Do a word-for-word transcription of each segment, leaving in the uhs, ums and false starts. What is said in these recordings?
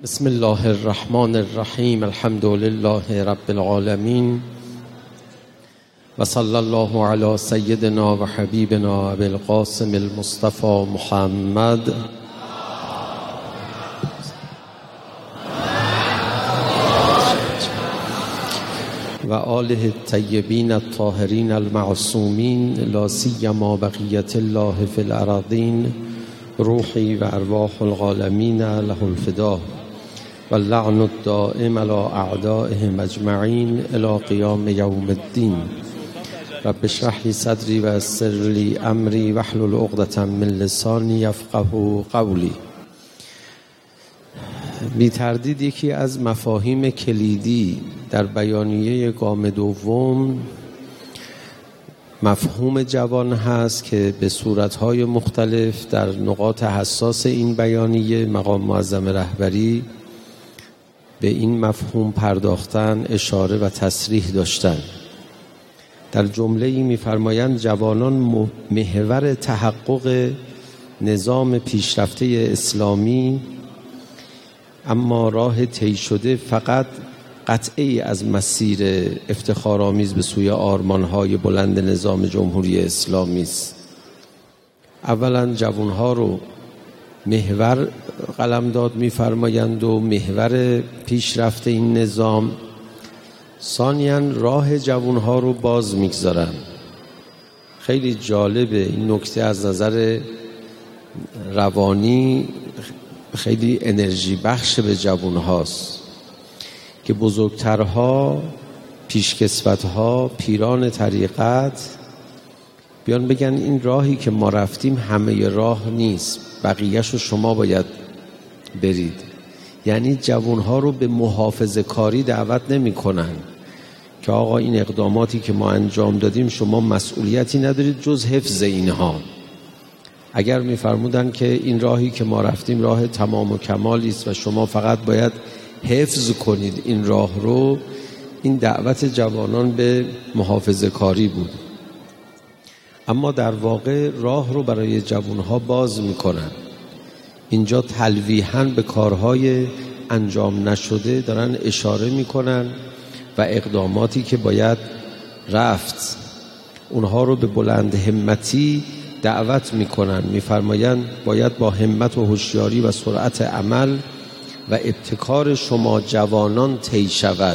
بسم الله الرحمن الرحیم. الحمد لله رب العالمین و صلی الله علی سیدنا و حبیبنا ابی القاسم المصطفى محمد و آله الطیبین الطاهرین المعصومین لا سیما بقیة الله فی الارضین روحی و ارواح العالمین له الفدا و اللعن الدائم علی اعدائهم اجمعین الی قیام یوم الدین. رب اشرح لی صدری و یسر لی امری واحلل عقدة من لسانی یفقهوا قولی. بی تردید یکی از مفاهیم کلیدی در بیانیه گام دوم مفهوم جوان هست که به صورتهای مختلف در نقاط حساس این بیانیه مقام معظم رهبری به این مفهوم پرداختن، اشاره و تصریح داشتن. در جمله‌ای می‌فرمایند جوانان محور تحقق نظام پیشرفته اسلامی، اما راه طی شده فقط قطعی از مسیر افتخارآمیز به سوی آرمان‌های بلند نظام جمهوری اسلامی است. اولا جوانها رو محور قلمداد می‌فرمایند و محور پیشرفت این نظام. ثانیاً راه جوانها رو باز می‌گذارند. خیلی جالبه این نکته، از نظر روانی خیلی انرژی بخش به جوانهاست که بزرگترها، پیشکسوتها، پیران طریقت بیان بگن این راهی که ما رفتیم همه راه نیست، بقیه‌شو شما باید برید. یعنی جوانها رو به محافظه کاری دعوت نمی کنن که آقا این اقداماتی که ما انجام دادیم شما مسئولیتی ندارید جز حفظ اینها. اگر می‌فرمودن که این راهی که ما رفتیم راه تمام و کمالی است و شما فقط باید حفظ کنید این راه رو، این دعوت جوانان به محافظه کاری بود. اما در واقع راه رو برای جوانها باز میکنن. اینجا تلویحاً به کارهای انجام نشده دارن اشاره میکنن و اقداماتی که باید رفت اونها رو به بلند همتی دعوت میکنن. میفرمایند باید با همت و هوشیاری و سرعت عمل و ابتکار شما جوانان طی شود.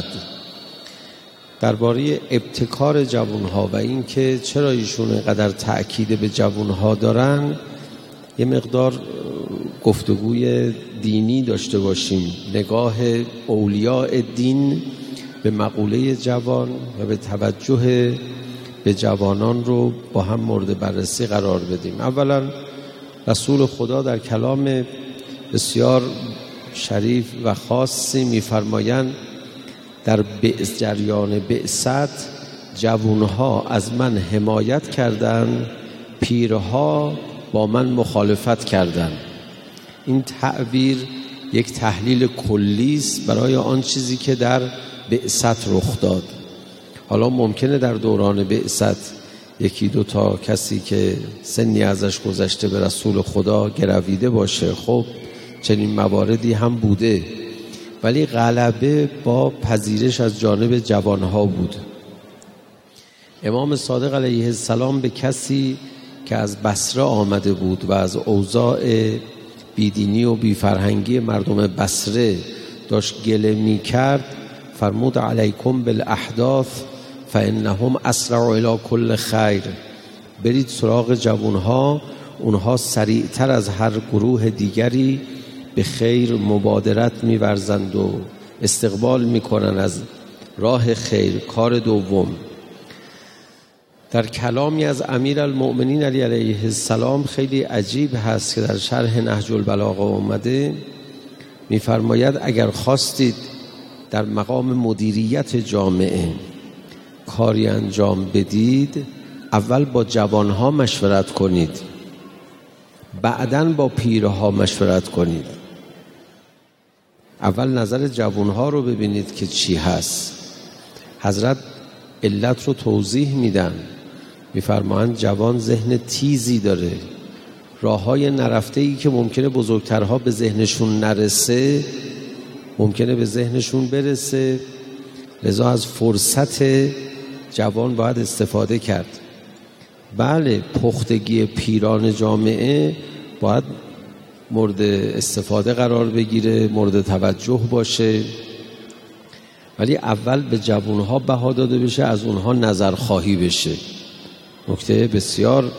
درباره ابتکار جوانها و این که چرا ایشون اینقدر تأکید به جوانها دارن یه مقدار گفتگوی دینی داشته باشیم. نگاه اولیاء دین به مقوله جوان و به توجه به جوانان رو با هم مورد بررسی قرار بدیم. اولا رسول خدا در کلام بسیار شریف و خاصی می‌فرمایند در بعث جریان بعثت جوانها از من حمایت کردند، پیرها با من مخالفت کردند. این تعبیر یک تحلیل کلی است برای آن چیزی که در بعثت رخ داد. حالا ممکنه در دوران بعثت یکی دو تا کسی که سنی ازش گذشته به رسول خدا گرویده باشه، خب چنین مواردی هم بوده، ولی غلبه با پذیرش از جانب جوانها بود. امام صادق علیه السلام به کسی که از بصره آمده بود و از اوضاع بیدینی و بیفرهنگی مردم بصره داشت گله می کرد فرمود علیکم بالاحداث فانهم اسرع الی کل خیر. برید سراغ جوانها، اونها سریعتر از هر گروه دیگری به خیر مبادرت می‌ورزند و استقبال می‌کنند از راه خیر. کار دوم در کلامی از امیرالمؤمنین علی علیه السلام خیلی عجیب هست که در شرح نهج البلاغه اومده، می‌فرماید اگر خواستید در مقام مدیریت جامعه کاری انجام بدید اول با جوانها مشورت کنید، بعداً با پیرها مشورت کنید. اول نظر جوانها رو ببینید که چی هست. حضرت علت رو توضیح میدن، میفرمایند جوان ذهن تیزی داره، راههای نرفته‌ای که ممکنه بزرگترها به ذهنشون نرسه ممکنه به ذهنشون برسه، لذا از فرصت جوان باید استفاده کرد. بله، پختگی پیران جامعه باید مورد استفاده قرار بگیره، مورد توجه باشه، ولی اول به جوانها بها داده بشه، از اونها نظرخواهی بشه. نکته بسیار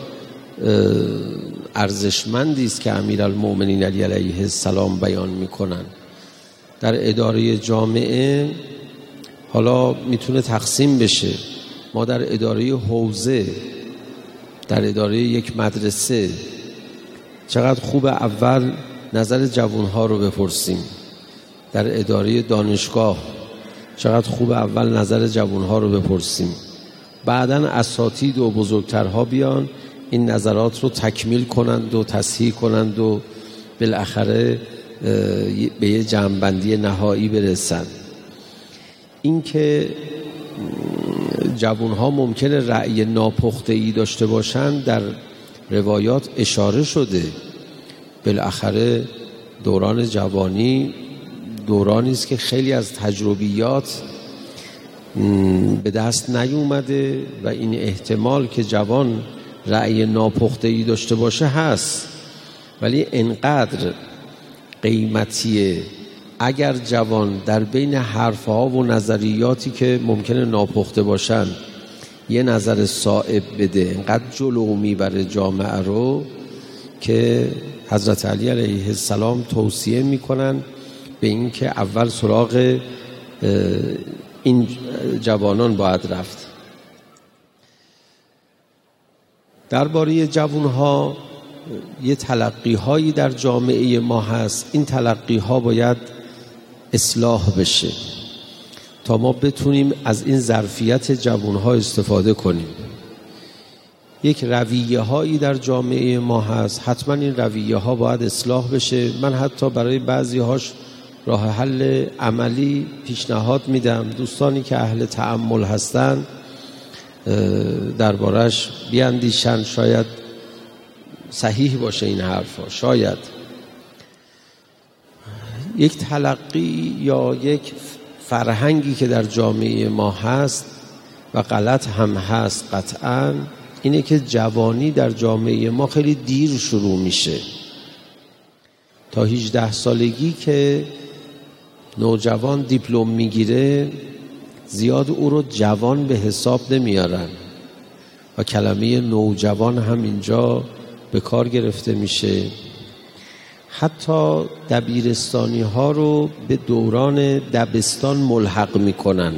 ارزشمندی است که امیرالمؤمنین علی علیه السلام بیان میکنن. در اداره جامعه حالا میتونه تقسیم بشه. ما در اداره حوزه، در اداره یک مدرسه، چقدر خوب اول نظر جوانها رو بپرسیم. در اداره دانشگاه چقدر خوب اول نظر جوانها رو بپرسیم. بعداً اساتید و بزرگترها بیان این نظرات رو تکمیل کنند و تصحیح کنند و بالاخره به یه جمع‌بندی نهایی برسند. این که جوانها ممکنه رأی ناپخته‌ای داشته باشند در روایات اشاره شده. بالاخره دوران جوانی دورانی است که خیلی از تجربیات به دست نیومده و این احتمال که جوان رأی ناپخته‌ای داشته باشه هست، ولی انقدر قیمتیه اگر جوان در بین حرفها و نظریاتی که ممکنه ناپخته باشن یه نظر صائب بده، انقدر جلو میبره جامعه رو که حضرت علی علیه السلام توصیه میکنن به این که اول سراغ این جوانان باید رفت. درباره جوانها یه تلقی هایی در جامعه ما هست. این تلقی ها باید اصلاح بشه تا ما بتونیم از این ظرفیت جوانها استفاده کنیم. یک رویه هایی در جامعه ما هست، حتما این رویه ها باید اصلاح بشه. من حتی برای بعضی هاش راه حل عملی پیشنهاد میدم. دوستانی که اهل تأمل هستن دربارش بیاندیشن، شاید صحیح باشه این حرفا. شاید یک تلقی یا یک فرهنگی که در جامعه ما هست و غلط هم هست قطعاً، اینه که جوانی در جامعه ما خیلی دیر شروع میشه. تا هجده سالگی که نوجوان دیپلم میگیره زیاد او رو جوان به حساب نمیارن و کلمه نوجوان هم اینجا به کار گرفته میشه. حتی دبیرستانی ها رو به دوران دبستان ملحق میکنن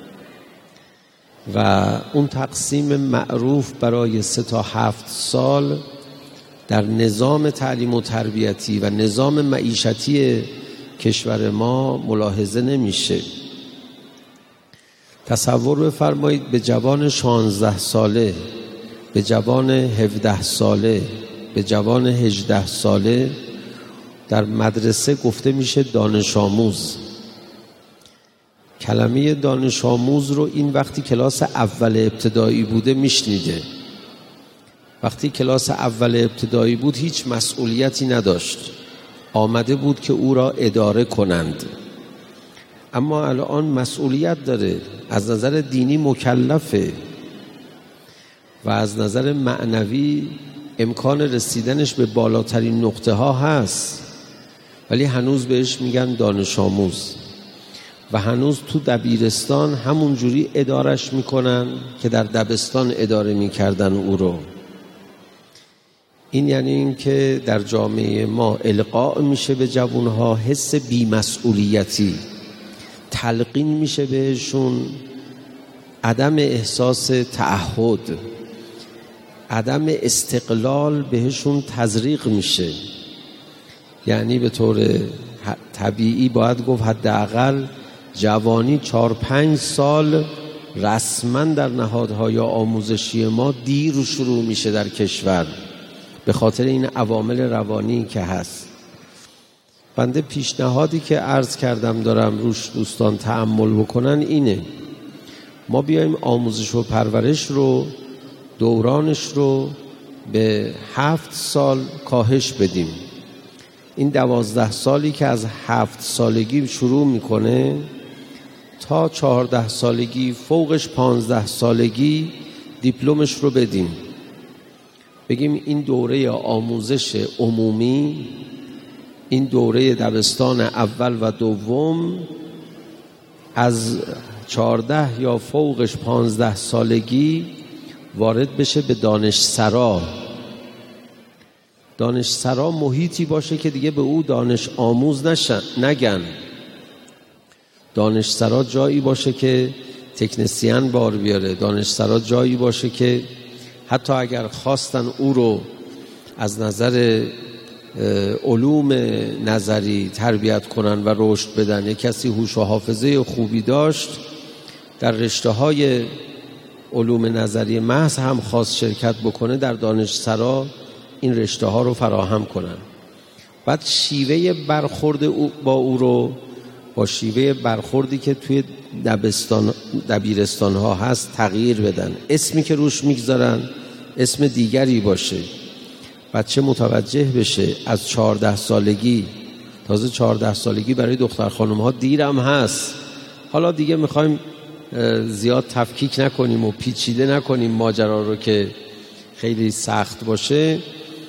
و اون تقسیم معروف برای سه تا هفت سال در نظام تعلیم و تربیتی و نظام معیشتی کشور ما ملاحظه نمیشه. تصور بفرمایید به جوان شانزده ساله، به جوان هفده ساله، به جوان هجده ساله در مدرسه گفته میشه دانش آموز. کلمه دانش آموز رو این وقتی کلاس اول ابتدایی بوده میشنیده. وقتی کلاس اول ابتدایی بود هیچ مسئولیتی نداشت، آمده بود که او را اداره کنند. اما الان مسئولیت داره، از نظر دینی مکلفه و از نظر معنوی امکان رسیدنش به بالاترین نقطه ها هست، ولی هنوز بهش میگن دانش آموز و هنوز تو دبیرستان همون جوری ادارش میکنن که در دبستان اداره میکردن او رو. این یعنی این که در جامعه ما القاء میشه به جوانها حس بی‌مسئولیتی، تلقین میشه بهشون عدم احساس تعهد، عدم استقلال بهشون تزریق میشه. یعنی به طور طبیعی باید گفت حداقل جوانی چهار پنج سال رسما در نهادهای آموزشی ما دیر شروع میشه در کشور به خاطر این عوامل روانی که هست. بنده پیشنهادی که عرض کردم دارم روش دوستان تأمل بکنن اینه: ما بیایم آموزش و پرورش رو دورانش رو به هفت سال کاهش بدیم. این دوازده سالی که از هفت سالگی شروع میکنه تا چهارده سالگی، فوقش پانزده سالگی دیپلمش رو بدیم. بگیم این دوره آموزش عمومی، این دوره دبستان اول و دوم، از چهارده یا فوقش پانزده سالگی وارد بشه به دانشسرا. دانشسرا محیطی باشه که دیگه به او دانش آموز نشن نگن. دانشسرا جایی باشه که تکنسین بار بیاره. دانشسرا جایی باشه که حتی اگر خواستن او رو از نظر علوم نظری تربیت کنن و رشد بدن، یک کسی هوش و حافظه خوبی داشت، در رشته های علوم نظری محض هم خواست شرکت بکنه، در دانشسرا این رشته ها رو فراهم کنن. بعد شیوه برخورد او با او رو با شیوه برخوردی که توی دبستان دبیرستان ها هست تغییر بدن. اسمی که روش میگذارن اسم دیگری باشه. بچه متوجه بشه از چهارده سالگی، تازه چهارده سالگی برای دختر خانم ها دیرم هست. حالا دیگه میخوایم زیاد تفکیک نکنیم و پیچیده نکنیم ماجرا رو که خیلی سخت باشه.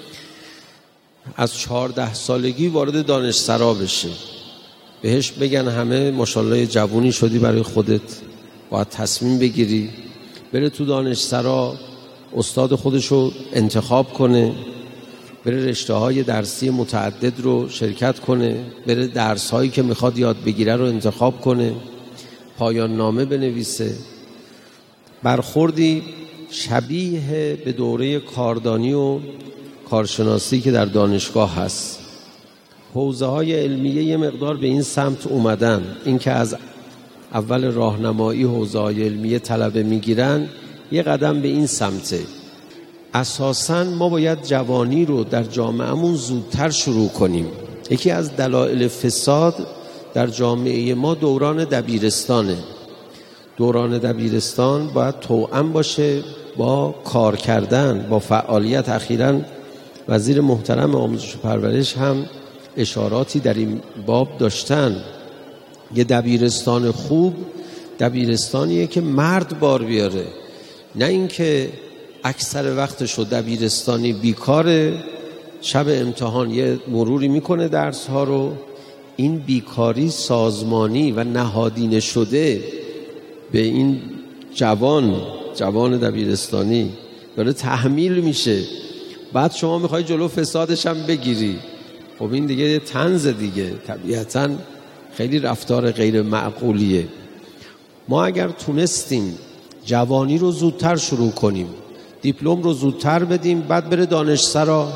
از چهارده سالگی وارد دانشسرا بشه، بهش بگن همه ماشاءالله جوونی شدی، برای خودت باید تصمیم بگیری، بره تو دانشسرا استاد خودشو انتخاب کنه، بره رشته های درسی متعدد رو شرکت کنه، بره درس هایی که میخواد یاد بگیره رو انتخاب کنه، پایان نامه بنویسه. برخوردی شبیه به دوره کاردانی و کارشناسی که در دانشگاه هست. حوزه های علمیه یه مقدار به این سمت اومدن. این که از اول راهنمایی حوزه های علمیه طلبه میگیرن، یه قدم به این سمته. اساساً ما باید جوانی رو در جامعهمون زودتر شروع کنیم. یکی از دلایل فساد در جامعه ما دوران دبیرستانه. دوران دبیرستان باید توأم باشه با کار کردن، با فعالیت. اخیراً وزیر محترم آموزش و پرورش هم اشاراتی در این باب داشتن. یه دبیرستان خوب دبیرستانیه که مرد بار بیاره، نه اینکه اکثر وقتش رو دبیرستانی بیکاره، شب امتحان یه مروری میکنه درس ها رو. این بیکاری سازمانی و نهادینه شده به این جوان جوان دبیرستانی داره تحمیل میشه. بعد شما میخوای جلو فسادش هم بگیری. خب این دیگه طنز دیگه، طبیعتاً خیلی رفتار غیر معقولیه. ما اگر تونستیم جوانی رو زودتر شروع کنیم، دیپلم رو زودتر بدیم، بعد بره دانشسرا.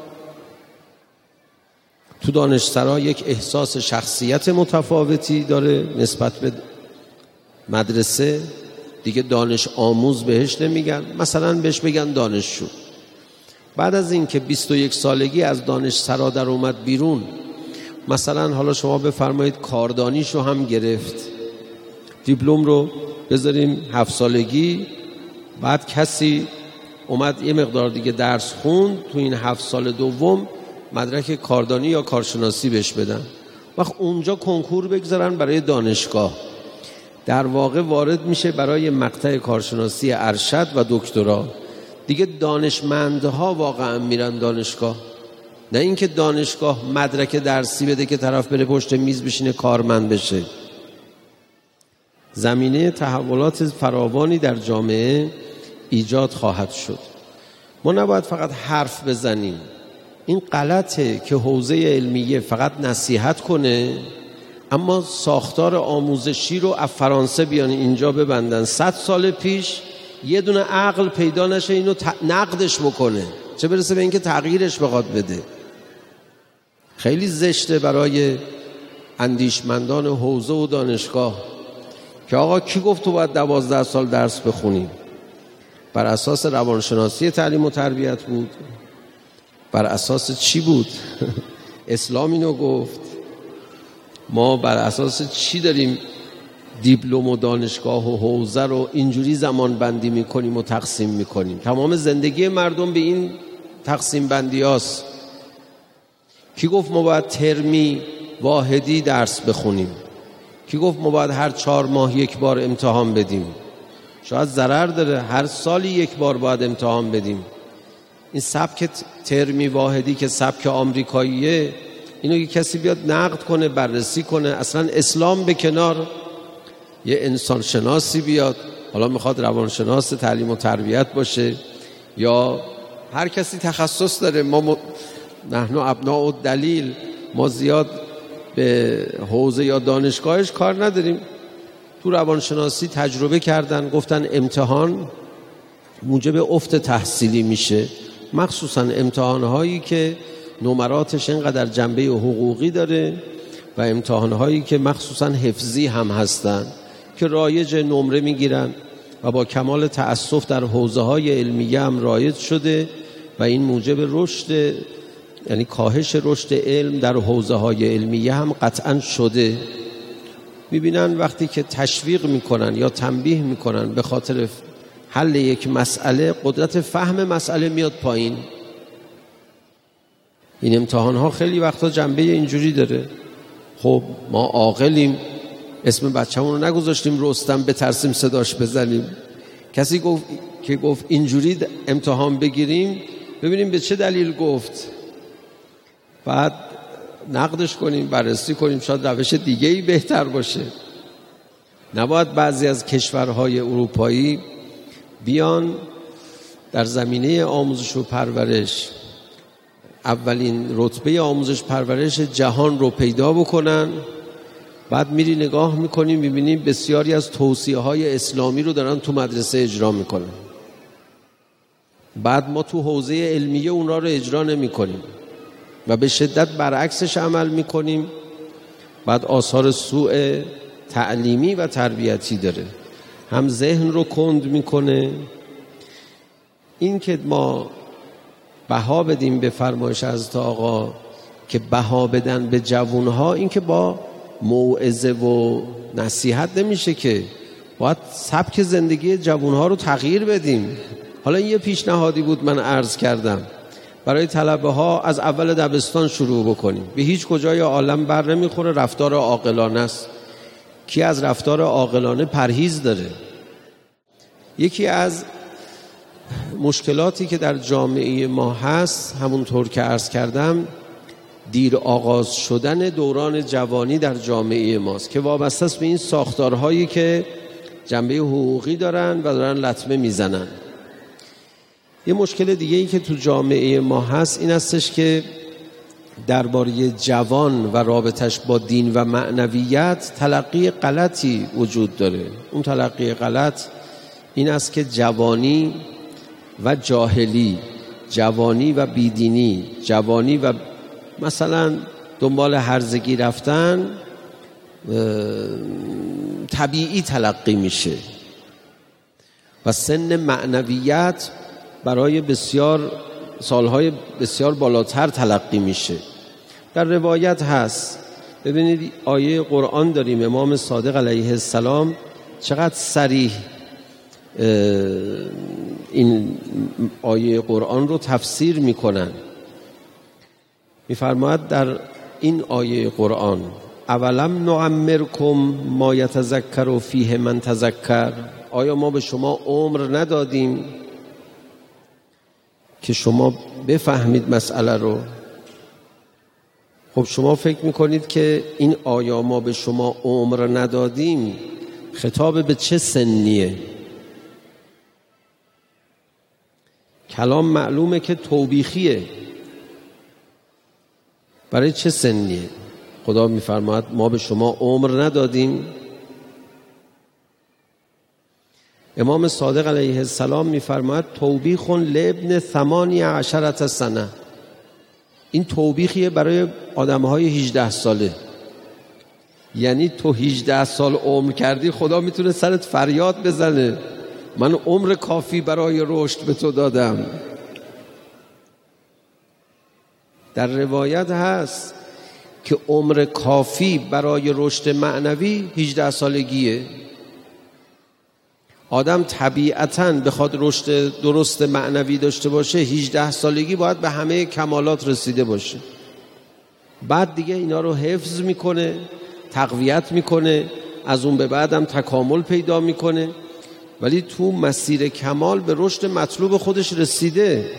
تو دانشسرا یک احساس شخصیت متفاوتی داره نسبت به مدرسه. دیگه دانش آموز بهش نمیگن، مثلا بهش بگن دانشجو. بعد از این که بیست و یک سالگی از دانشسرا در اومد بیرون، مثلا حالا شما بفرمایید کاردانیشو هم گرفت، دیپلم رو بذاریم هفت سالگی، بعد کسی اومد یه مقدار دیگه درس خوند، تو این هفت سال دوم مدرک کاردانی یا کارشناسی بهش بدن. وقت اونجا کنکور بگذارن برای دانشگاه، در واقع وارد میشه برای مقطع کارشناسی ارشد و دکترا. دیگه دانشمندها واقعا میرن دانشگاه، نه اینکه دانشگاه مدرک درسی بده که طرف بره پشت میز بشینه کارمند بشه. زمینه تحولات فراوانی در جامعه ایجاد خواهد شد. ما نباید فقط حرف بزنیم. این غلطه که حوزه علمیه فقط نصیحت کنه، اما ساختار آموزشی رو از فرانسه بیان اینجا ببندن. صد سال پیش یه دونه عقل پیدا نشه اینو نقدش بکنه، چه برسه به اینکه تغییرش بخواد بده. خیلی زشته برای اندیشمندان حوزه و دانشگاه که آقا کی گفت تو باید دوازده سال درس بخونیم؟ بر اساس روانشناسی تعلیم و تربیت بود؟ بر اساس چی بود؟ اسلام اینو گفت. ما بر اساس چی داریم دیپلم و دانشگاه و حوزه رو اینجوری زمان بندی میکنیم و تقسیم میکنیم؟ تمام زندگی مردم به این تقسیم بندی هاست کی گفت ما باید ترمی واحدی درس بخونیم؟ کی گفت ما باید هر چهار ماه یک بار امتحان بدیم؟ شاید ضرر داره، هر سالی یک بار باید امتحان بدیم. این سبک ترمی واحدی که سبک آمریکاییه، اینو یه کسی بیاد نقد کنه، بررسی کنه. اصلا اسلام به کنار، یه انسان شناسی بیاد، حالا میخواد روانشناس تعلیم و تربیت باشه یا هر کسی تخصص داره. ما م... نحن ابناء الدلیل، ما زیاد به حوزه یا دانشگاهش کار نداریم. تو روانشناسی تجربه کردن، گفتن امتحان موجب افت تحصیلی میشه، مخصوصا امتحانهایی که نمراتش اینقدر جنبه حقوقی داره و امتحانهایی که مخصوصا حفظی هم هستن که رایج نمره میگیرن و با کمال تأسف در حوزه های علمیه هم رایج شده و این موجب رشد، یعنی کاهش رشد علم در حوزه های علمیه هم قطعا شده. میبینن وقتی که تشویق میکنن یا تنبیه میکنن به خاطر حل یک مسئله، قدرت فهم مسئله میاد پایین. این امتحان ها خیلی وقتا جنبه اینجوری داره. خب ما عاقلیم، اسم بچه‌مون رو نگذاشتیم رستم بترسیم صداش بزنیم. کسی گفت که گفت اینجوری امتحان بگیریم، ببینیم به چه دلیل گفت، بعد نقدش کنیم، بررسی کنیم، شاید روش دیگه‌ای بهتر باشه. نباید بعضی از کشورهای اروپایی بیان در زمینه آموزش و پرورش اولین رتبه آموزش پرورش جهان رو پیدا بکنن، بعد میری نگاه میکنیم میبینیم بسیاری از توصیه های اسلامی رو دارن تو مدرسه اجرا میکنن، بعد ما تو حوزه علمیه اونا رو اجرا نمی کنیم و به شدت برعکسش عمل میکنیم. بعد آثار سوء تعلیمی و تربیتی داره، هم ذهن رو کند میکنه. این که ما بها بدیم به فرمایش حضرت آقا که بها بدن به جوانها، این که با موعظه و نصیحت نمیشه، که باید سبک زندگی جوانها رو تغییر بدیم. حالا این یه پیشنهادی بود من عرض کردم برای طلبه ها، از اول دبستان شروع بکنیم. به هیچ کجای عالم بر نمیخوره، رفتار عاقلانه است. کی از رفتار عاقلانه پرهیز داره؟ یکی از مشکلاتی که در جامعه ما هست، همونطور که عرض کردم، دیر آغاز شدن دوران جوانی در جامعه ماست که وابسته است به این ساختارهایی که جنبه حقوقی دارن و دارن لطمه میزنن. یه مشکل دیگه ای که تو جامعه ما هست این هستش که درباره جوان و رابطش با دین و معنویت تلقی غلطی وجود داره. اون تلقی غلط این است که جوانی و جاهلی، جوانی و بیدینی، جوانی و مثلا دنبال هرزگی رفتن طبیعی تلقی میشه و سن معنویت برای بسیار سالهای بسیار بالاتر تلقی میشه. در روایت هست، ببینید آیه قرآن داریم، امام صادق علیه السلام چقدر صریح این آیه قرآن رو تفسیر میکنن. میفرماید در این آیه قرآن اولم نعمرکم ما یتذکر فیه من تذکر، آیا ما به شما عمر ندادیم که شما بفهمید مسئله رو؟ خب شما فکر میکنید که این آیا ما به شما عمر ندادیم خطاب به چه سنیه؟ کلام معلومه که توبیخیه. برای چه سنیه؟ خدا میفرماید ما به شما عمر ندادیم. امام صادق علیه السلام میفرماید توبیخ لابن ثمانی عشرة سنه، این توبیخیه برای آدمهای هجده ساله. یعنی تو هجده سال عمر کردی، خدا میتونه سرت فریاد بزنه من عمر کافی برای رشد به تو دادم. در روایت هست که عمر کافی برای رشد معنوی هجده سالگیه. آدم طبیعتاً بخواد رشد درست معنوی داشته باشه، هجده سالگی باید به همه کمالات رسیده باشه. بعد دیگه اینا رو حفظ میکنه، تقویت میکنه، از اون به بعد هم تکامل پیدا میکنه، ولی تو مسیر کمال به رشد مطلوب خودش رسیده.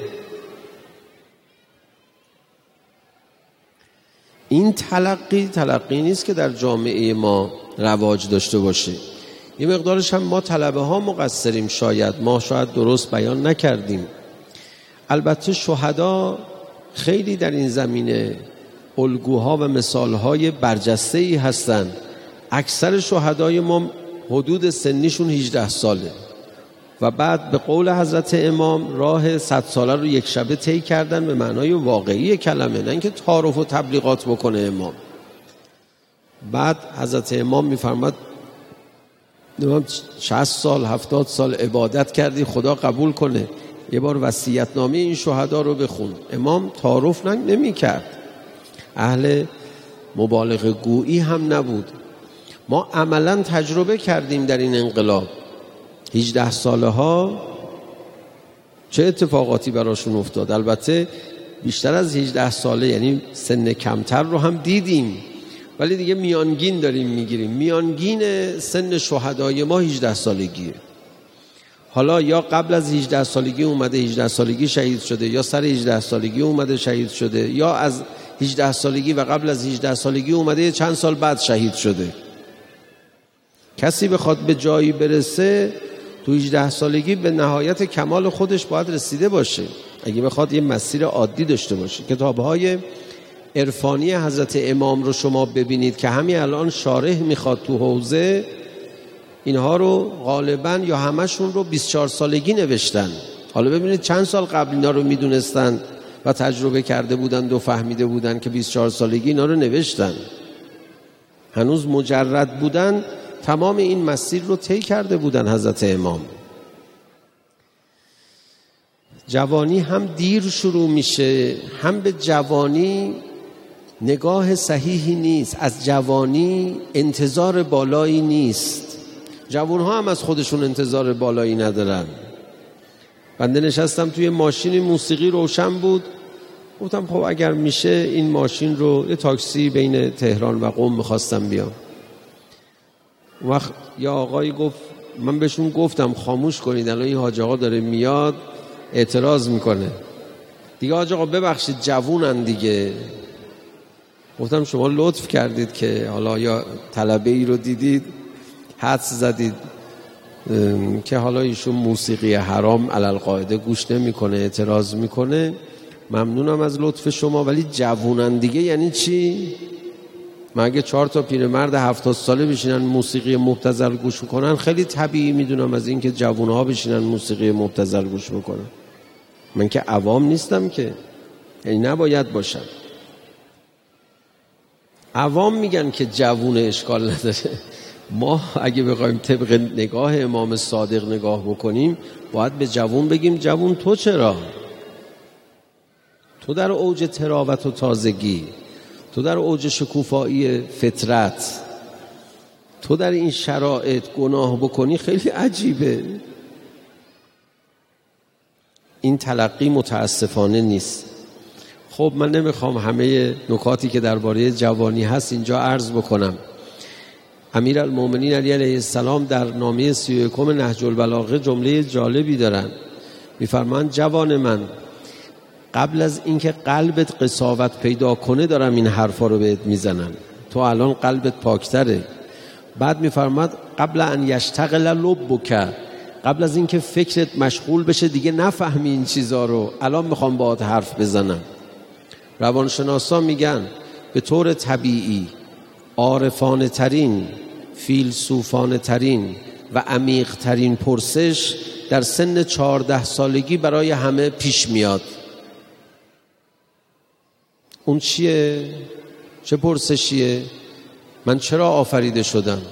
این تلقی تلقی نیست که در جامعه ما رواج داشته باشه. یه مقدارش هم ما طلبه ها مقصریم، شاید ما شاید درست بیان نکردیم. البته شهدا خیلی در این زمینه الگوها و مثالهای برجسته‌ای هستند. اکثر شهدای ما حدود سنیشون هجده ساله و بعد به قول حضرت امام راه صد ساله رو یک شبه طی کردن به معنای واقعی کلمه، نه اینکه تعارف و تبلیغات بکنه امام. بعد حضرت امام میفرماد شصت سال هفتاد سال عبادت کردی خدا قبول کنه، یه بار وصیت‌نامه این شهدا رو بخون. امام تعارف نمی کرد، اهل مبالغه گویی هم نبود. ما عملاً تجربه کردیم در این انقلاب هجده ساله ها چه اتفاقاتی براشون افتاد. البته بیشتر از هجده ساله یعنی سن کمتر رو هم دیدیم، ولی دیگه میانگین داریم میگیریم. میانگین سن شهدای ما هجده سالگیه. حالا یا قبل از هجده سالگی اومده هجده سالگی شهید شده، یا سر هجده سالگی اومده شهید شده، یا از هجده سالگی و قبل از هجده سالگی اومده چند سال بعد شهید شده. کسی بخواد به جایی برسه تو هجده سالگی به نهایت کمال خودش باید رسیده باشه، اگه بخواد یه مسیر عادی داشته باشه. کتاب‌های عرفانی حضرت امام رو شما ببینید که همین الان شارح میخواد تو حوزه، اینها رو غالباً یا همشون رو بیست و چهار سالگی نوشتن. حالا ببینید چند سال قبل اینا رو میدونستن و تجربه کرده بودند و فهمیده بودند که بیست و چهار سالگی اینا رو نوشتن. هنوز مجرد بودن، تمام این مسیر رو طی کرده بودن حضرت امام. جوانی هم دیر شروع میشه، هم به جوانی نگاه صحیحی نیست، از جوانی انتظار بالایی نیست. جوانها هم از خودشون انتظار بالایی ندارن. بنده نشستم توی ماشین، موسیقی روشن بود، گفتم خب اگر میشه این ماشین رو یه تاکسی بین تهران و قم میخواستم بیام. وقت یا آقایی گفت، من بهشون گفتم خاموش کنید الان این حاج آقا داره میاد اعتراض میکنه دیگه. حاج آقا ببخشید جوونن دیگه. گفتم شما لطف کردید که حالا یا طلبه ای رو دیدید حدس زدید که حالا ایشون موسیقی حرام علل قاعده گوش نمیکنه، اعتراض میکنه. ممنونم از لطف شما، ولی جوونن دیگه یعنی چی؟ من اگه چهار تا پیرمرد هفتاد ساله بشینن موسیقی مبتذل گوش کنن خیلی طبیعی میدونم از این که جوونها بشینن موسیقی مبتذل گوش بکنن. من که عوام نیستم که، یعنی نباید باشم. عوام میگن که جوون اشکال نداره. ما اگه بخوایم طبق نگاه امام صادق نگاه بکنیم باید به جوون بگیم جوون تو چرا؟ تو در اوج تراوت و تازگی، تو در اوج شکوفایی فطرت، تو در این شرایط گناه بکنی خیلی عجیبه. این تلقی متاسفانه نیست. خب من نمیخوام همه نکاتی که درباره جوانی هست اینجا عرض بکنم. امیرالمومنین علی علیه السلام در نامه سی و یکم نهج البلاغه جمله جالبی دارن. میفرمان جوان من، قبل از اینکه قلبت قساوت پیدا کنه دارم این حرفا رو بهت میزنم، تو الان قلبت پاکتره. بعد میفرماد قبل ان یشتغل لبک، قبل از اینکه فکرت مشغول بشه دیگه نفهمی این چیزا رو، الان میخوام باهات حرف بزنم. روانشناسا میگن به طور طبیعی عارفانه ترین، فیلسوفانه ترین و عمیق ترین پرسش در سن چهارده سالگی برای همه پیش میاد. اون چیه؟ چه پرسشیه؟ من چرا آفریده شدم؟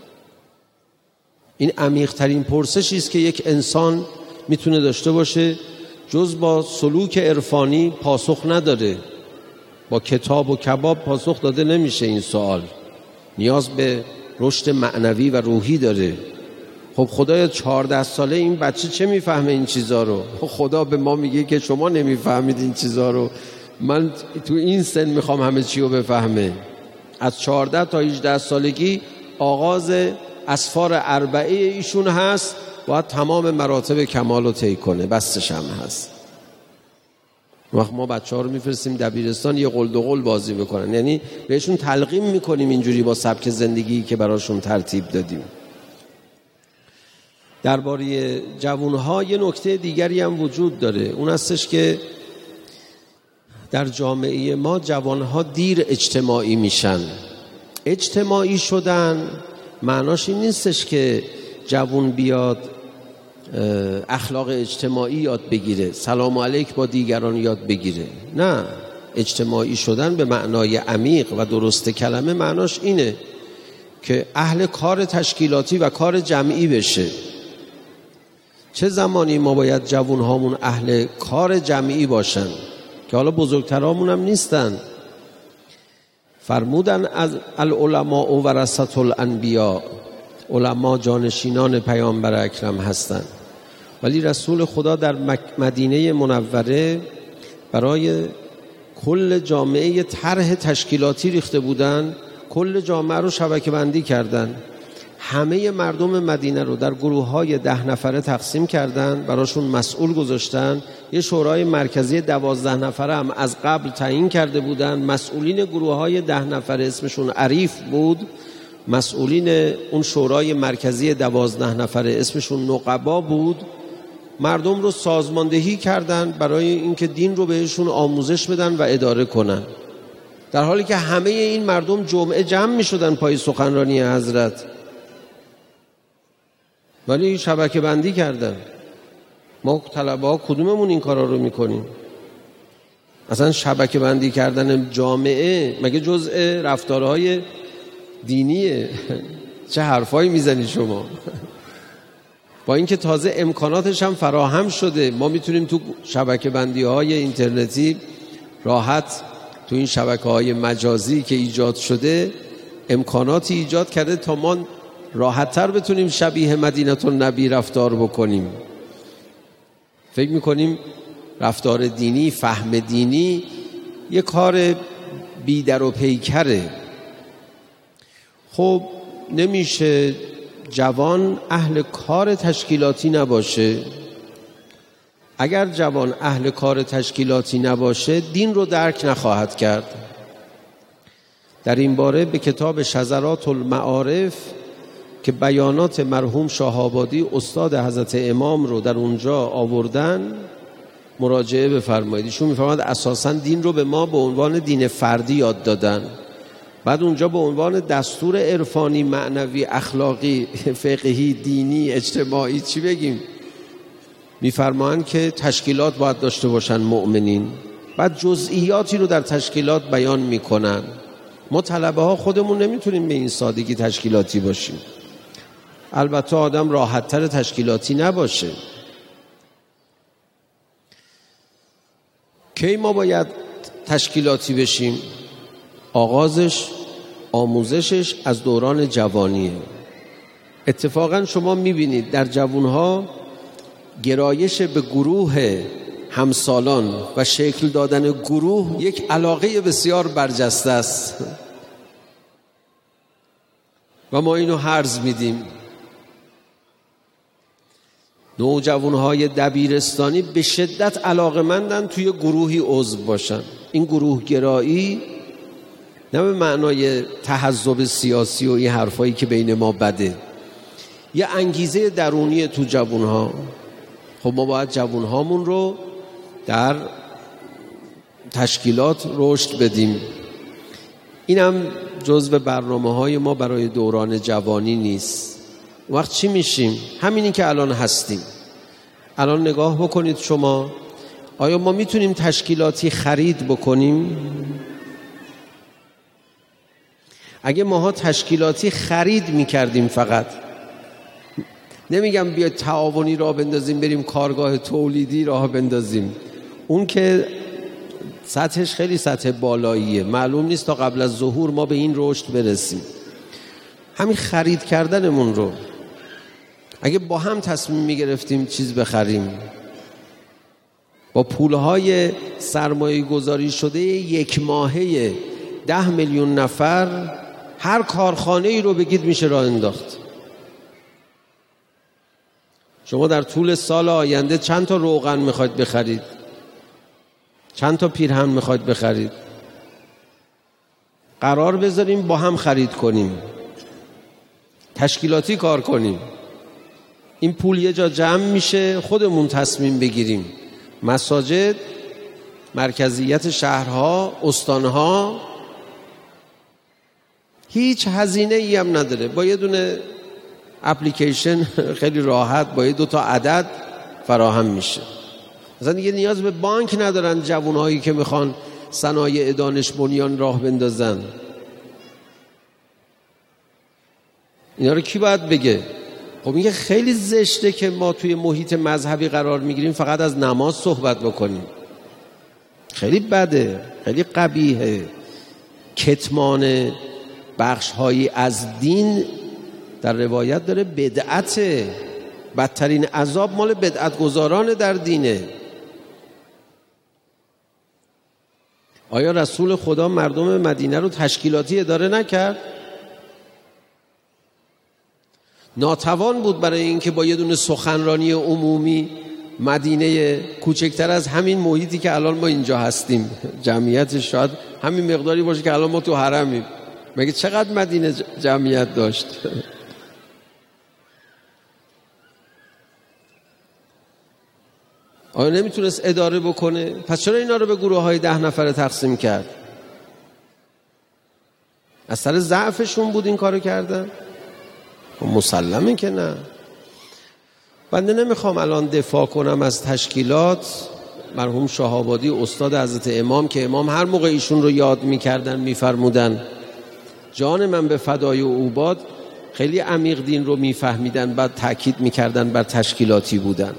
این عمیق ترین پرسشی است که یک انسان میتونه داشته باشه. جز با سلوک عرفانی پاسخ نداره، با کتاب و کباب پاسخ داده نمیشه این سوال. نیاز به رشد معنوی و روحی داره. خب خدایا چهارده ساله این بچه چه میفهمه این چیزا رو؟ خدا به ما میگه که شما نمیفهمید این چیزا رو، من تو این سن میخوام همه چی رو بفهمه. از چهارده تا هجده سالگی آغاز اسفار اربعه ایشون هست، باید تمام مراتب کمال رو طی کنه، بستش هم هست. وقت ما بچه ها رو میفرستیم دبیرستان یه قل دو قل بازی بکنن، یعنی بهشون تلقیم میکنیم اینجوری با سبک زندگی که براشون ترتیب دادیم. درباره جوانها یه نکته دیگری هم وجود داره، اون هستش که در جامعه ما جوانها دیر اجتماعی میشن. اجتماعی شدن معناش این نیستش که جوان بیاد اخلاق اجتماعی یاد بگیره، سلام علیک با دیگران یاد بگیره. نه، اجتماعی شدن به معنای عمیق و درست کلمه معناش اینه که اهل کار تشکیلاتی و کار جمعی بشه. چه زمانی ما باید جوان هامون اهل کار جمعی باشن که حالا بزرگترامون هم نیستن. فرمودن از العلماء و ورثة الانبیاء، علما جانشینان پیامبر اکرم هستند، ولی رسول خدا در مدینه منوره برای کل جامعه طرح تشکیلاتی ریخته بودن، کل جامعه رو شبکه بندی کردن، همه مردم مدینه رو در گروه های ده نفره تقسیم کردن، براشون مسئول گذاشتن. یه شورای مرکزی دوازده نفره هم از قبل تعیین کرده بودن. مسئولین گروه های ده نفره اسمشون عریف بود، مسئولین اون شورای مرکزی دوازده نفره اسمشون نقبا بود. مردم رو سازماندهی کردن برای اینکه دین رو بهشون آموزش بدن و اداره کنن، در حالی که همه این مردم جمعه جمع می شدن پای سخنرانی حضرت، ولی شبکه بندی کردن. ما طلبه ها کدوممون این کارا رو میکنیم؟ اصلا شبکه بندی کردن جامعه مگه جزء رفتارهای دینیه؟ چه حرفایی میزنی شما؟ با اینکه تازه امکاناتش هم فراهم شده، ما میتونیم تو شبکه بندی های اینترنتی راحت، تو این شبکه های مجازی که ایجاد شده امکاناتی ایجاد کرده تا ما راحت تر بتونیم شبیه مدینه النبی رفتار بکنیم. فکر میکنیم رفتار دینی، فهم دینی یه کار بیدر و پیکره. خب نمیشه جوان اهل کار تشکیلاتی نباشه. اگر جوان اهل کار تشکیلاتی نباشه دین رو درک نخواهد کرد. در این باره به کتاب شذرات المعارف که بیانات مرحوم شاه‌آبادی استاد حضرت امام رو در اونجا آوردن مراجعه بفرمایید. ایشون میفرماید اساساً دین رو به ما به عنوان دین فردی یاد دادن، بعد اونجا به عنوان دستور عرفانی، معنوی، اخلاقی، فقهی، دینی، اجتماعی چی بگیم؟ میفرمایند که تشکیلات باید داشته باشن مؤمنین، بعد جزئیاتی رو در تشکیلات بیان میکنن. ما طلبه ها خودمون نمیتونیم به این سادگی تشکیلاتی باشیم. البته آدم راحت‌تر تشکیلاتی نباشه. کی ما باید تشکیلاتی بشیم؟ آغازش، آموزشش از دوران جوانیه. اتفاقا شما میبینید در جوانها گرایش به گروه همسالان و شکل دادن گروه یک علاقه بسیار برجسته است و ما اینو هرز میدیم. نوجوانهای دبیرستانی به شدت علاقه‌مندن توی گروهی عضو باشن. این گروه گرایی نه به معنای تحزب سیاسی و این حرفایی که بین ما بده، یه انگیزه درونی تو جوانها. خب ما باید جوانهامون رو در تشکیلات رشد بدیم. اینم جزو برنامه‌های ما برای دوران جوانی نیست. وقت چی میشیم؟ همینی که الان هستیم. الان نگاه بکنید شما، آیا ما میتونیم تشکیلاتی خرید بکنیم؟ اگه ماها تشکیلاتی خرید میکردیم، فقط نمیگم بیاید تعاونی راه بندازیم بریم کارگاه تولیدی راه بندازیم، اون که سطحش خیلی سطح بالاییه، معلوم نیست تا قبل از ظهور ما به این رشد برسیم. همین خرید کردنمون رو اگه با هم تصمیم میگرفتیم چیز بخریم، با پولهای سرمایه گذاری شده یک ماهه ده میلیون نفر هر کارخانه ای رو بگید میشه راه انداخت. شما در طول سال آینده چند تا روغن میخواید بخرید؟ چند تا پیرهن میخواید بخرید؟ قرار بذاریم با هم خرید کنیم، تشکیلاتی کار کنیم. این پول یه جا جمع میشه، خودمون تصمیم بگیریم. مساجد، مرکزیت شهرها، استانها هیچ هزینه ای هم نداره. با یه دونه اپلیکیشن خیلی راحت با یه دو تا عدد فراهم میشه. مثلا دیگه نیاز به بانک ندارن جوانهایی که میخوان صنایع دانش بنیان راه بندازن. اینا رو کی باید بگه؟ خب میگه خیلی زشته که ما توی محیط مذهبی قرار میگیریم فقط از نماز صحبت بکنیم. خیلی بده، خیلی قبیحه. کتمان بخش هایی از دین در روایت داره بدعته. بدترین عذاب مال بدعت گذاران در دینه. آیا رسول خدا مردم مدینه رو تشکیلاتی اداره نکرد؟ ناتوان بود برای اینکه با یه دونه سخنرانی عمومی مدینه کوچکتر از همین محیطی که الان ما اینجا هستیم، جمعیتش شاید همین مقداری باشه که الان ما تو حرمیم، مگه چقدر مدینه جمعیت داشت؟ آیا نمیتونست اداره بکنه؟ پس چرا اینا رو به گروه های ده نفره تقسیم کرد؟ از سر ضعفشون بود این کارو کردن؟ مسلمه که نه. بنده نمیخوام الان دفاع کنم از تشکیلات. مرحوم شاه‌آبادی استاد حضرت امام که امام هر موقع ایشون رو یاد میکردن میفرمودن جان من به فدای عباد، خیلی عمیق دین رو میفهمیدن، بعد تأکید میکردن بر تشکیلاتی بودن.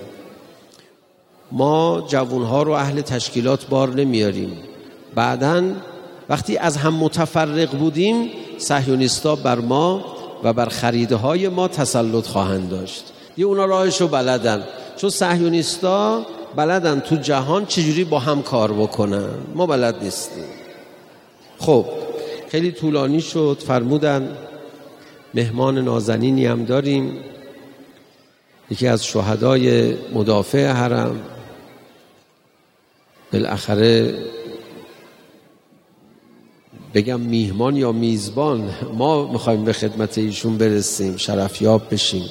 ما جوانها رو اهل تشکیلات بار نمیاریم. بعداً وقتی از هم متفرق بودیم صهیونیستا بر ما و بر خریدهای ما تسلط خواهند داشت. یه اونا راهشو بلدن، چون صهیونیستا بلدن تو جهان چجوری با هم کار بکنن، ما بلد نیستیم. خب خیلی طولانی شد. فرمودن مهمان نازنینی هم داریم، یکی از شهدای مدافع حرم. بالاخره بگم میهمان یا میزبان، ما میخوایم به خدمت ایشون برسیم، شرفیاب بشیم.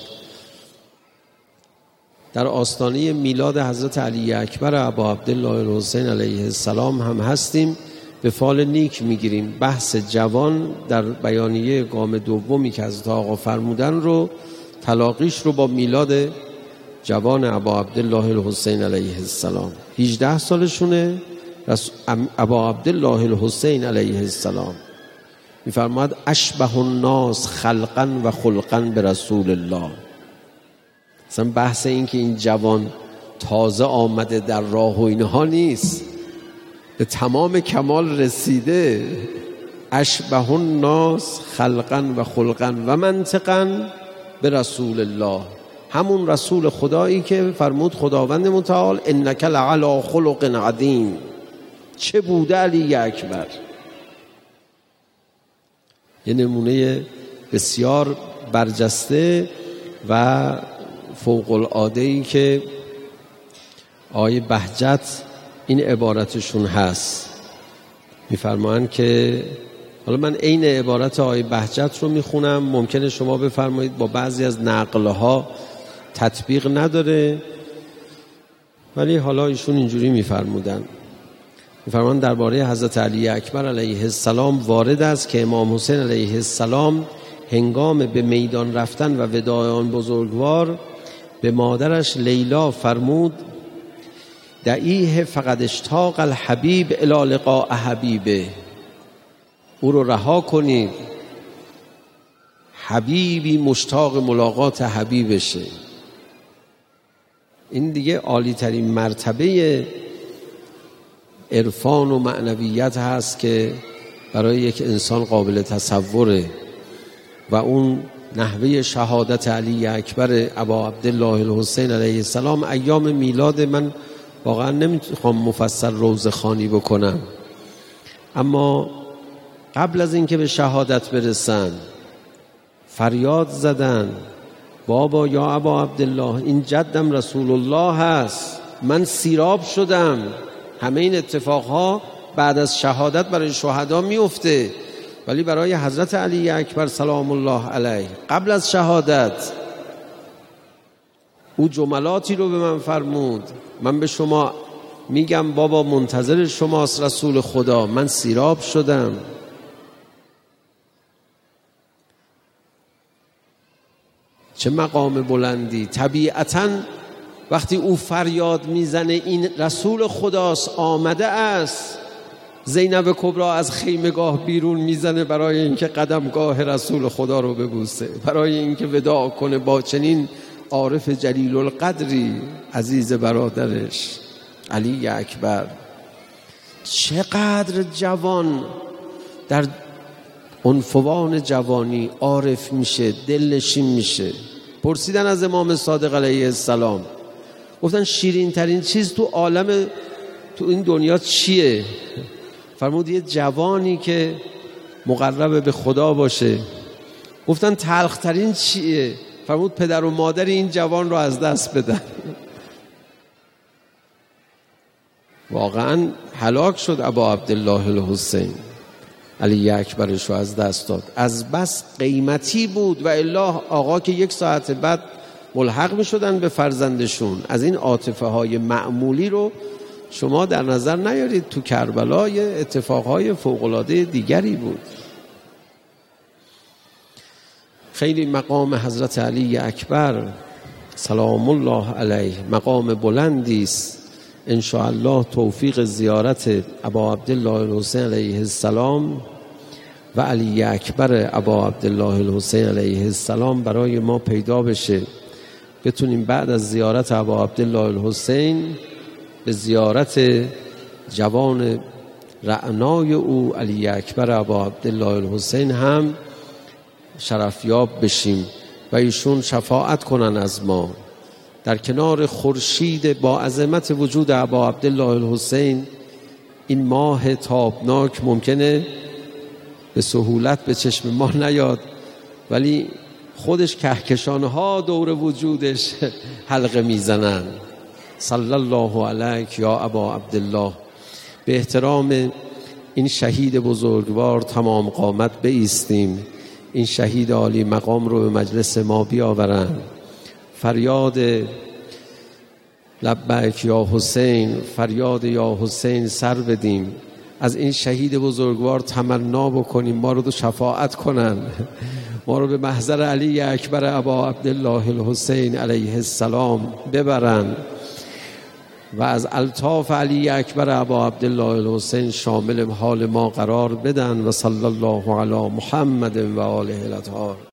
در آستانه میلاد حضرت علی اکبر ابا عبدالله الحسین علیه السلام هم هستیم. به فال نیک میگیریم. بحث جوان در بیانیه گام دومی که حضرت آقا فرمودن رو، تلاقیش رو با میلاد جوان ابا عبدالله الحسین علیه السلام. هجده سالشونه. ابا عبدالله الحسین علیه السلام میفرماد اشبه الناس خلقا و خلقا به رسول الله. اصلا بحث این که این جوان تازه آمده در راه و اینها نیست، به تمام کمال رسیده. اشبه الناس خلقا و خلقا و منطقا به رسول الله، همون رسول خدایی که فرمود خداوند متعال انک لعلی خلق عظیم. چه بوده علی اکبر؟ یه نمونه بسیار برجسته و فوق العاده‌ای که آیه بهجت این عبارتشون هست. میفرمایند که حالا من عین عبارت آیه بهجت رو میخونم، ممکنه شما بفرمایید با بعضی از نقلها تطبیق نداره، ولی حالا ایشون اینجوری میفرمودن. میفرمان درباره حضرت علی اکبر علیه السلام وارد است که امام حسین علیه السلام هنگام به میدان رفتن و وداع آن بزرگوار به مادرش لیلا فرمود دعیه فقد اشتاق الحبیب الی لقاء حبیبه. او رو رها کنید، حبیبی مشتاق ملاقات حبیبشه. این دیگه عالی ترین مرتبه عرفان و معنویت هست که برای یک انسان قابل تصوره، و اون نحوه شهادت علی اکبر ابا عبدالله الحسین علیه السلام ایام میلاد من واقعا نمیخوام مفصل روزخوانی بکنم، اما قبل از اینکه به شهادت برسن فریاد زدن بابا یا ابا عبدالله، این جدم رسول الله هست، من سیراب شدم. همه این اتفاقها بعد از شهادت برای شهدا میفته، ولی برای حضرت علی اکبر سلام الله علیه قبل از شهادت او جملاتی رو به من فرمود، من به شما میگم بابا منتظر شماست رسول خدا، من سیراب شدم. چه مقام بلندی. طبیعتاً وقتی او فریاد میزنه این رسول خداست آمده است، زینب کبری از خیمگاه بیرون میزنه برای اینکه قدمگاه رسول خدا رو ببوسه، برای اینکه وداع کنه با چنین عارف جلیل القدری عزیز برادرش علی اکبر. چقدر جوان در عنفوان جوانی عارف میشه، دلنشین میشه. پرسیدن از امام صادق علیه السلام، گفتن شیرین ترین چیز تو عالم تو این دنیا چیه؟ فرمود یه جوانی که مقرب به خدا باشه. گفتن تلخ ترین چیه؟ فرمود پدر و مادر این جوان رو از دست بدن. واقعا هلاک شد ابا عبدالله الحسین، علی اکبرش رو از دست داد. از بس قیمتی بود و الا آقا که یک ساعت بعد ملحق می شدن به فرزندشون. از این عاطفه های معمولی رو شما در نظر نیارید، تو کربلا اتفاقهای فوق‌العاده دیگری بود. خیلی مقام حضرت علی اکبر سلام الله علیه مقام بلندی است. ان شاء الله توفیق زیارت ابا عبدالله الحسین علیه السلام و علی اکبر ابا عبدالله الحسین علیه السلام برای ما پیدا بشه، بتونیم بعد از زیارت ابا عبدالله الحسین به زیارت جوان رعنای او علی اکبر ابا عبدالله الحسین هم شرفیاب بشیم و ایشون شفاعت کنن از ما. در کنار خورشید با عظمت وجود ابا عبدالله الحسین این ماه تابناک ممکنه به سهولت به چشم ما نیاد، ولی خودش کهکشانها دور وجودش حلقه میزنن. صلی الله علیک یا ابا عبدالله. به احترام این شهید بزرگوار تمام قامت بایستیم، این شهید عالی مقام رو به مجلس ما بیاورن. فریاد لبیک یا حسین، فریاد یا حسین سر بدیم، از این شهید بزرگوار تمنا بکنیم ما رو دو شفاعت کنن، ما رو به محضر علی اکبر ابا عبدالله الحسین علیه السلام ببرن و از الطاف علی اکبر ابا عبدالله الحسین شامل حال ما قرار بدن. و صلی الله علی محمد و آله الاطهار.